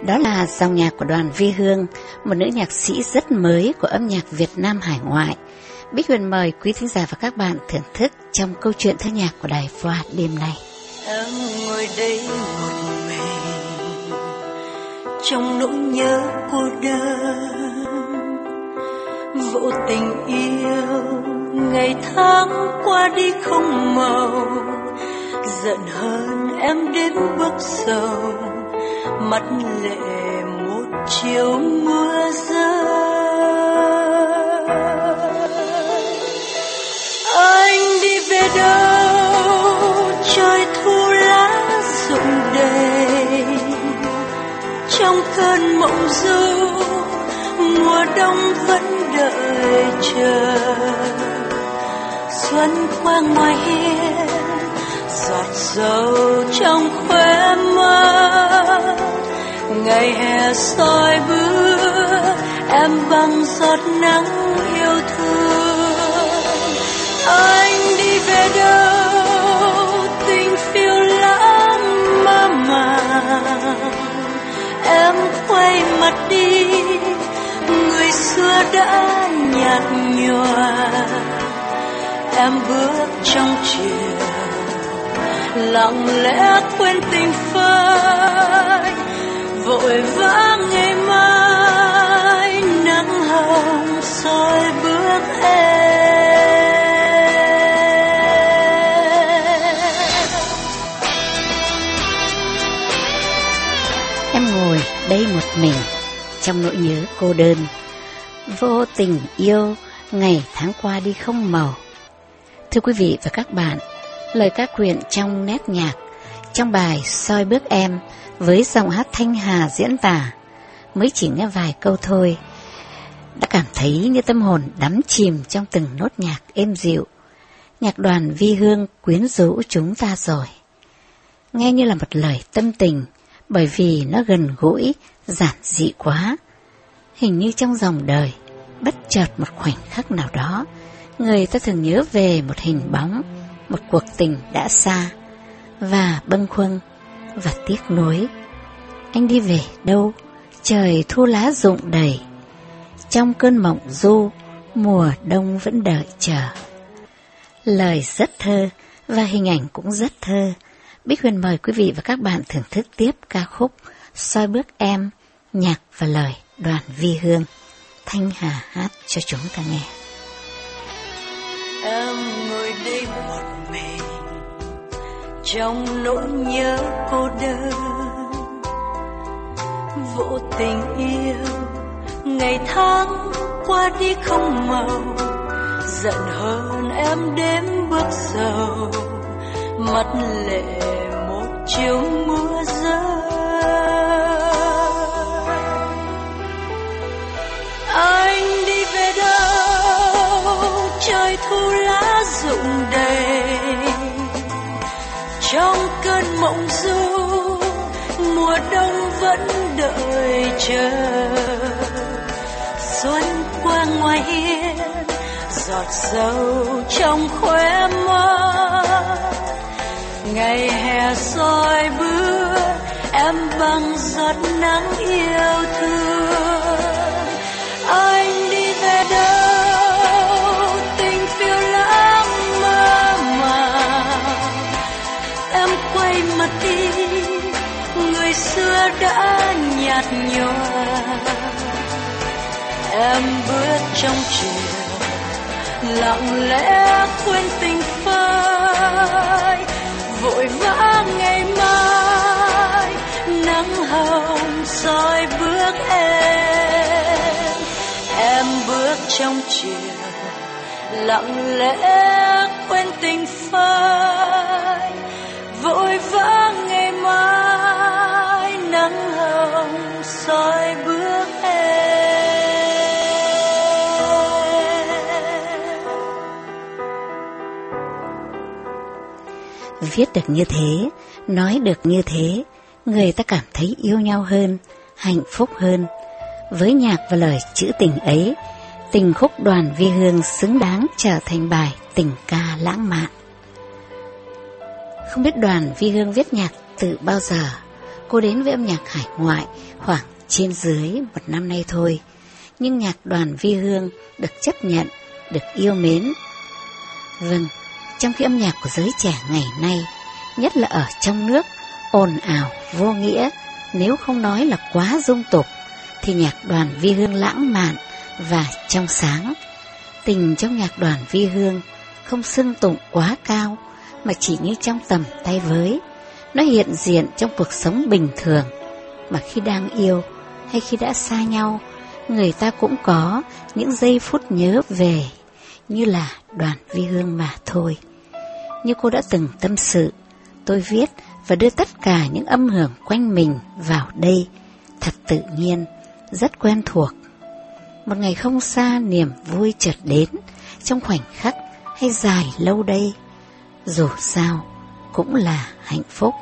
Đó là dòng nhạc của Đoàn Vi Hương, một nữ nhạc sĩ rất mới của âm nhạc Việt Nam hải ngoại. Bích Huyền mời quý thính giả và các bạn thưởng thức trong câu chuyện thơ nhạc của Đài Phát đêm nay. Em ngồi đây một mình trong nỗi nhớ cô đơn, vô tình yêu ngày tháng qua đi không màu, giận hơn em đến bước sầu, mắt lệ một chiều mưa rơi. Anh đi về đâu, trời thu lá rụng đầy, trong cơn mộng du mùa đông vẫn đợi chờ. Xuân qua ngoài hiên, giọt dầu trong khóe mắt, ngày hè soi bước em bằng giọt nắng yêu thương. Anh đi về đâu, tình phiêu lãng mơ màng, em quay mặt đi, người xưa đã nhạt nhòa. Em bước trong chiều, lặng lẽ quên tình phai, vội vã ngày mai nắng hồng soi bước em. Em ngồi đây một mình trong nỗi nhớ cô đơn, vô tình yêu ngày tháng qua đi không màu. Thưa quý vị và các bạn, lời ca quyện trong nét nhạc, trong bài Soi Bước Em với giọng hát Thanh Hà diễn tả, mới chỉ nghe vài câu thôi đã cảm thấy như tâm hồn đắm chìm trong từng nốt nhạc êm dịu. Nhạc Đoàn Vi Hương quyến rũ chúng ta rồi. Nghe như là một lời tâm tình, bởi vì nó gần gũi, giản dị quá. Hình như trong dòng đời, bất chợt một khoảnh khắc nào đó, người ta thường nhớ về một hình bóng, một cuộc tình đã xa, và bâng khuâng và tiếc nuối. Anh đi về đâu, trời thu lá rụng đầy, trong cơn mộng du, mùa đông vẫn đợi chờ. Lời rất thơ và hình ảnh cũng rất thơ. Bích Huyền mời quý vị và các bạn thưởng thức tiếp ca khúc Soi Bước Em, nhạc và lời Đoàn Vi Hương. Thanh Hà hát cho chúng ta nghe. Em ngồi đây một mình trong nỗi nhớ cô đơn, vô tình yêu ngày tháng qua đi không màu, giận hơn em đêm bước sầu, mắt lệ một chiều mưa rơi. Anh đi về đâu, trời thu lá rụng đầy, trong cơn mộng du mùa đông vẫn đợi chờ. Xuân qua ngoài hiên, giọt dầu trong khóe mắt, ngày hè soi bước em bằng giọt nắng yêu thương. Anh đi về đâu, tình phiêu lãng mơ màng, em quay mặt đi, người xưa đã nhạt nhòa. Em bước trong chiều, lặng lẽ quên tình phai, vội vã ngày mai nắng hồng soi bước em. Em bước trong chiều, lặng lẽ quên tình phai, vội vã ngày mai nắng hồng soi bước em. Viết được như thế, nói được như thế, người ta cảm thấy yêu nhau hơn, hạnh phúc hơn. Với nhạc và lời trữ tình ấy, tình khúc Đoàn Vi Hương xứng đáng trở thành bài tình ca lãng mạn. Không biết Đoàn Vi Hương viết nhạc từ bao giờ, Cô đến với âm nhạc hải ngoại khoảng trên dưới 1 năm nay thôi, nhưng nhạc đoàn Vi Hương được chấp nhận, được yêu mến. Vâng, trong khi âm nhạc của giới trẻ ngày nay, nhất là ở trong nước, ồn ào, vô nghĩa, nếu không nói là quá dung tục, thì nhạc đoàn Vi Hương lãng mạn và trong sáng. Tình trong nhạc đoàn Vi Hương không xưng tụng quá cao, mà chỉ như trong tầm tay với. Nó hiện diện trong cuộc sống bình thường, mà khi đang yêu hay khi đã xa nhau, người ta cũng có những giây phút nhớ về, như là đoàn Vi Hương mà thôi. Như cô đã từng tâm sự, tôi viết và đưa tất cả những âm hưởng quanh mình vào đây, thật tự nhiên, rất quen thuộc. Một ngày không xa, niềm vui chợt đến, trong khoảnh khắc hay dài lâu đây, dù sao cũng là hạnh phúc.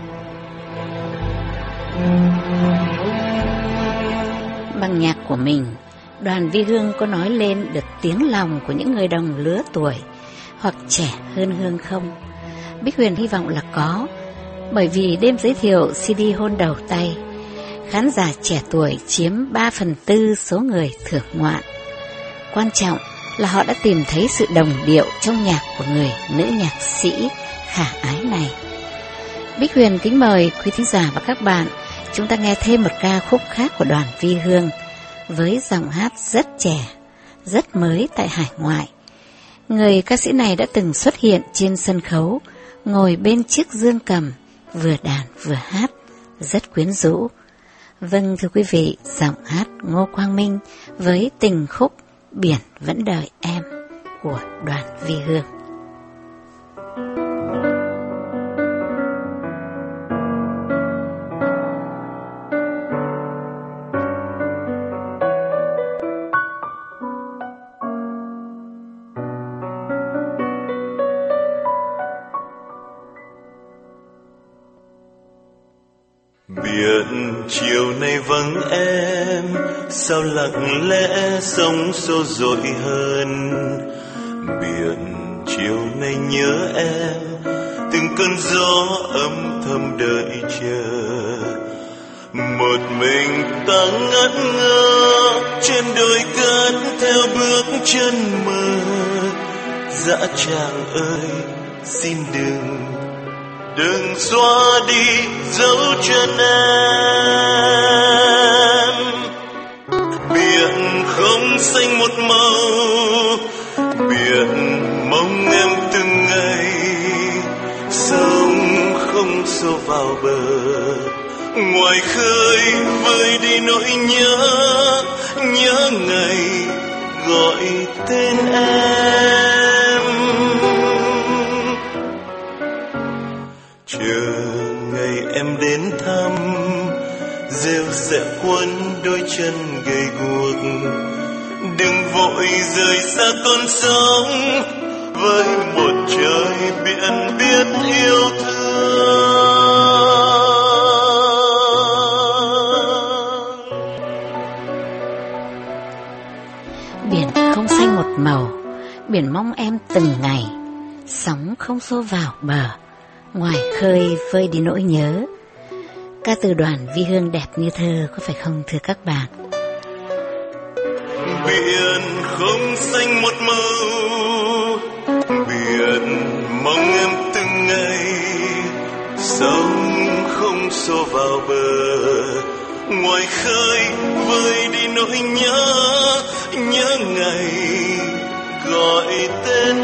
Bằng nhạc của mình, đoàn Vi Hương có nói lên được tiếng lòng của những người đồng lứa tuổi hoặc trẻ hơn Hương không? Bích Huyền hy vọng là có, bởi vì đêm giới thiệu CD hôn đầu tay, khán giả trẻ tuổi chiếm 3/4 số người thưởng ngoạn. Quan trọng là họ đã tìm thấy sự đồng điệu trong nhạc của người nữ nhạc sĩ khả ái này. Bích Huyền kính mời quý thính giả và các bạn chúng ta nghe thêm một ca khúc khác của đoàn Vi Hương với giọng hát rất trẻ, rất mới tại hải ngoại. Người ca sĩ này đã từng xuất hiện trên sân khấu, ngồi bên chiếc dương cầm, vừa đàn vừa hát, rất quyến rũ. Vâng thưa quý vị, giọng hát Ngô Quang Minh với tình khúc Biển Vẫn Đợi Em của đoàn Vi Hương. Biển chiều nay vắng em, sao lặng lẽ sóng xô dội hơn. Biển chiều nay nhớ em, từng cơn gió âm thầm đợi chờ. Một mình ta ngất ngơ trên đồi cát theo bước chân mơ. Dã tràng ơi xin đừng xóa đi dấu chân em. Biển không xanh một màu, biển mong em từng ngày. Sóng không xô vào bờ, ngoài khơi vơi đi nỗi nhớ ngày gọi tên em. Chờ ngày em đến thăm, rêu sẽ quấn đôi chân gầy guộc. Đừng vội rời xa con sóng, với một trời biển biết yêu thương. Biển không xanh một màu, biển mong em từng ngày. Sóng không xô vào bờ, ngoài khơi vơi đi nỗi nhớ. Ca từ đoàn Vi Hương đẹp như thơ, có phải không thưa các bạn? Biển không xanh một màu, biển mong em từng ngày. Sóng không xô vào bờ, ngoài khơi vơi đi nỗi nhớ ngày gọi tên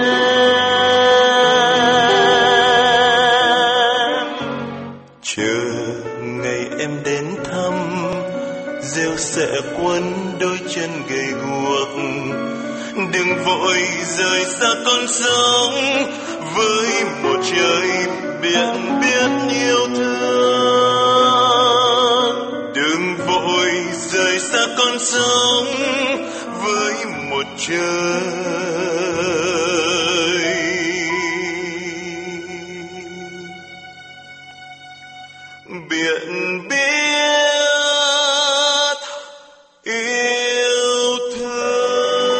em. Chờ ngày em đến thăm, rêu sẽ quấn đôi chân gầy guộc. Đừng vội rời xa con sóng, với một trời biển biết yêu thương. Đừng vội rời xa con sóng, với một trời biển biết yêu thương.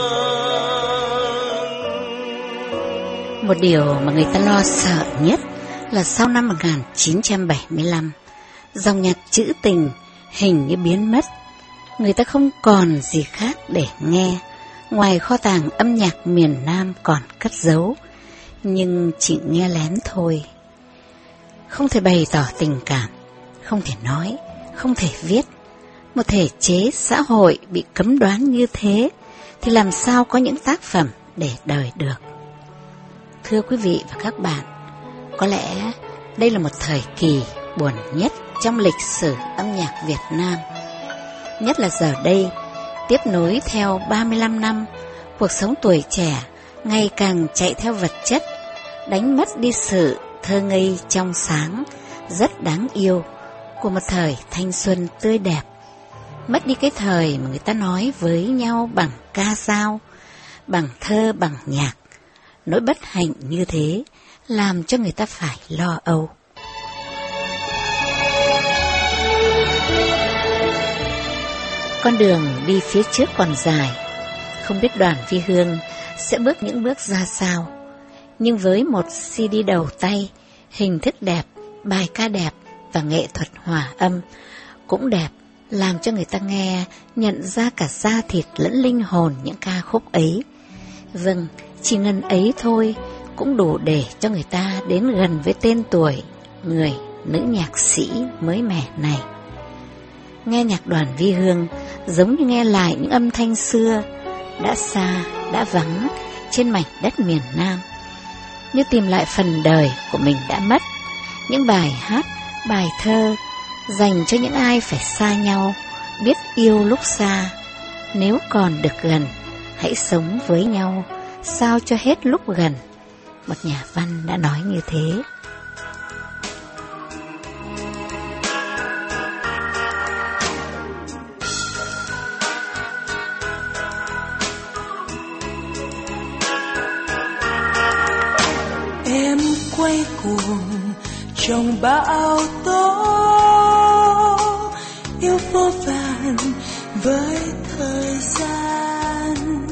Một điều mà người ta lo sợ nhất là sau năm 1975, dòng nhạc trữ tình hình như biến mất. Người ta không còn gì khác để nghe ngoài kho tàng âm nhạc miền Nam còn cất giấu, nhưng chỉ nghe lén thôi. Không thể bày tỏ tình cảm, không thể nói, không thể viết. Một thể chế xã hội bị cấm đoán như thế thì làm sao có những tác phẩm để đời được. Thưa quý vị và các bạn, có lẽ đây là một thời kỳ buồn nhất trong lịch sử âm nhạc Việt Nam. Nhất là giờ đây, tiếp nối theo 35 năm, cuộc sống tuổi trẻ ngày càng chạy theo vật chất, đánh mất đi sự thơ ngây trong sáng, rất đáng yêu của một thời thanh xuân tươi đẹp. Mất đi cái thời mà người ta nói với nhau bằng ca dao, bằng thơ, bằng nhạc. Nỗi bất hạnh như thế làm cho người ta phải lo âu. Con đường đi phía trước còn dài, không biết Đoàn Vi Hương sẽ bước những bước ra sao. Nhưng với một CD đầu tay, hình thức đẹp, bài ca đẹp và nghệ thuật hòa âm cũng đẹp, làm cho người ta nghe nhận ra cả da thịt lẫn linh hồn những ca khúc ấy. Vâng, chỉ ngần ấy thôi cũng đủ để cho người ta đến gần với tên tuổi người nữ nhạc sĩ mới mẻ này. Nghe nhạc Đoàn Vi Hương giống như nghe lại những âm thanh xưa, đã xa, đã vắng trên mảnh đất miền Nam, như tìm lại phần đời của mình đã mất. Những bài hát, bài thơ dành cho những ai phải xa nhau, biết yêu lúc xa. Nếu còn được gần, hãy sống với nhau, sao cho hết lúc gần. Một nhà văn đã nói như thế. Em quay cuồng trong bão tố, yêu vô vàn với thời gian.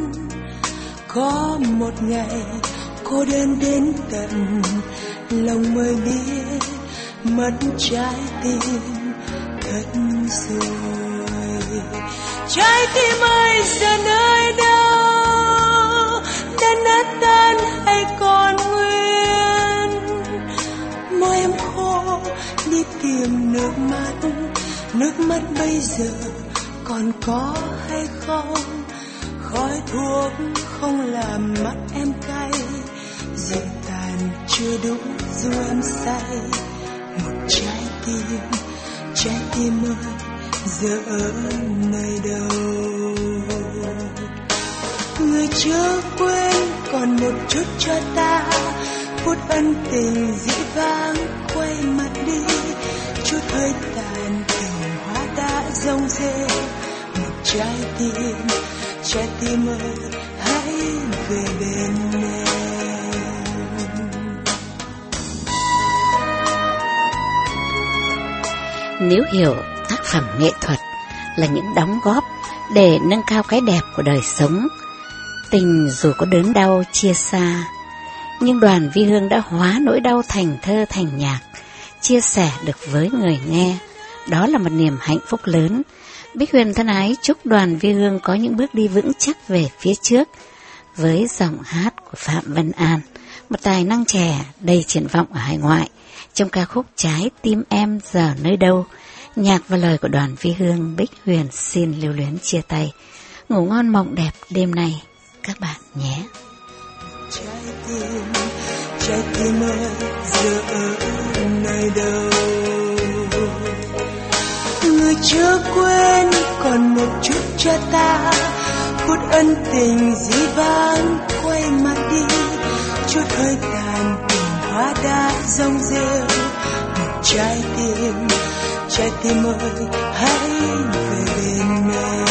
Có một ngày cô đơn đến tận lòng mới biết mất trái tim thật rồi. Trái tim ơi giờ nơi đâu, đã nát tan hay còn nguyên? Môi em khô đi tìm nước mắt bây giờ còn có hay không? Khói thuốc không làm mắt em cay, rượu tàn chưa đủ dù em say. Một trái tim ơi giờ ở nơi đâu? Người chưa quên còn một chút cho ta, phút ân tình dĩ vãng quay mặt đi. Chút hơi tàn tình hóa đã rông rêu. Một trái tim ơi hãy về bên em. Nếu hiểu tác phẩm nghệ thuật là những đóng góp để nâng cao cái đẹp của đời sống, tình dù có đớn đau chia xa, nhưng Đoàn Vi Hương đã hóa nỗi đau thành thơ thành nhạc, chia sẻ được với người nghe. Đó là một niềm hạnh phúc lớn. Bích Huyền thân ái chúc Đoàn Vi Hương có những bước đi vững chắc về phía trước. Với giọng hát của Phạm Vân An, một tài năng trẻ đầy triển vọng ở hải ngoại, trong ca khúc Trái tim em giờ nơi đâu, nhạc và lời của Đoàn Vi Hương, Bích Huyền xin lưu luyến chia tay. Ngủ ngon mộng đẹp đêm nay các bạn nhé. Trái tim ơi giờ ở nơi đâu? Người chưa quên còn một chút cho ta, phút ân tình dĩ vãng quay mặt đi. Chút hơi tàn tình hóa đã rông rêu. Một trái tim ơi hãy về bên em.